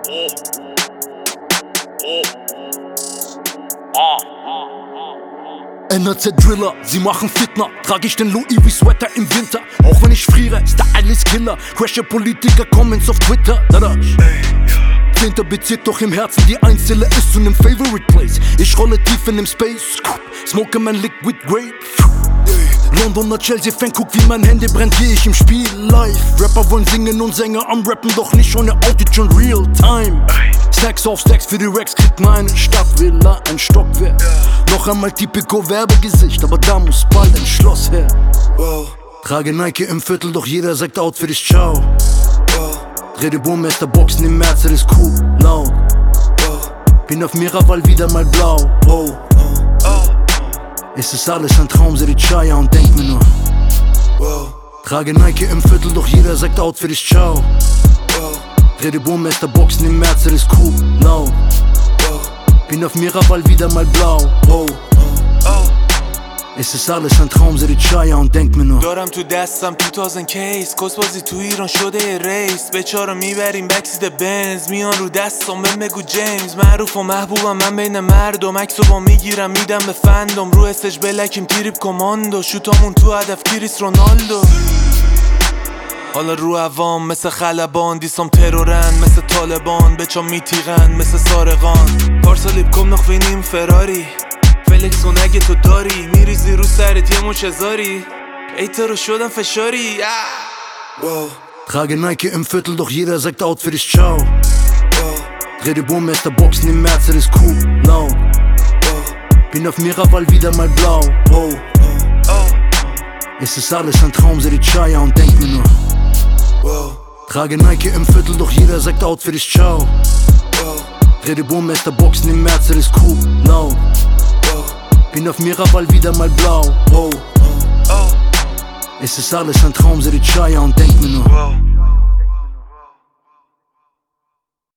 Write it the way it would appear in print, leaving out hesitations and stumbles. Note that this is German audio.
NRZ-Driller, sie machen Fitner. Trag ich den Louis wie Sweater im Winter. Auch wenn ich friere, Style ist Killer. Crasher Politiker, Comments auf Twitter. Dadasch. 10. Bezirk, doch im Herzen die Einzelle ist zu nem Favorite Place. Ich rolle tief in dem Space, smoke mein Liquid Grape. Londoner Chelsea-Fan, guck wie mein Handy brennt, geh ich im Spiel live. Rapper wollen singen und Sänger am Rappen, doch nicht ohne Autotune real time. Stacks auf Stacks für die Racks, kriegt meine Stadtvilla ein Stockwerk. Noch einmal typico Werbegesicht, aber da muss bald ein Schloss her. Trage Nike im Viertel, doch jeder sagt out für dich ciao. Dreh die Burmester Boxen im Mercedes cool, laut. Bin auf Miraval wieder mal blau. Es ist alles ein Traum, seh die Chaya und denk mir nur. Trage Nike im Viertel, doch jeder sagt out für dich ciao. Dreh die Burmester Boxen im Mercedes cool, laut. Bin auf Miraval wieder mal blau. Es ist alles ein Traum, seh die Chaya und denk mir nur. دارم تو دستم 2000 کیس کسبازی تو ایران شده ریس بچارا میبریم بکسید بنز میان رو دستم به مگو جیمز معروف و محبوبم من بین مردم عکسو با میگیرم میدم به فندم رو استش بلکیم تریپ کماندو شوتامون تو هدف کریس رونالدو حالا رو عوام مثل خلبان دیسام ترورن مثل طالبان بچا میتیغن مثل سارقان پارسالیب کم نخوینیم فراری فلکس و نگه تو داری میریزی رو سرت یه مچ هزاری ای تو رو شدم فشاری Trage Nike im Viertel, doch jeder sagt out für dich ciao. Dreh die Burmester Boxen im Mercedes cool, laut. Bin auf Miraval wieder mal blau. Es ist alles ein Traum, seh die Chaya und denk mir nur. Trage Nike im Viertel, doch jeder sagt out für dich ciao. Dreh die Burmester Boxen im Mercedes cool, laut. Bin auf Miraval wieder mal blau. Es ist alles ein Traum, seh die Chaya und denk mir nur.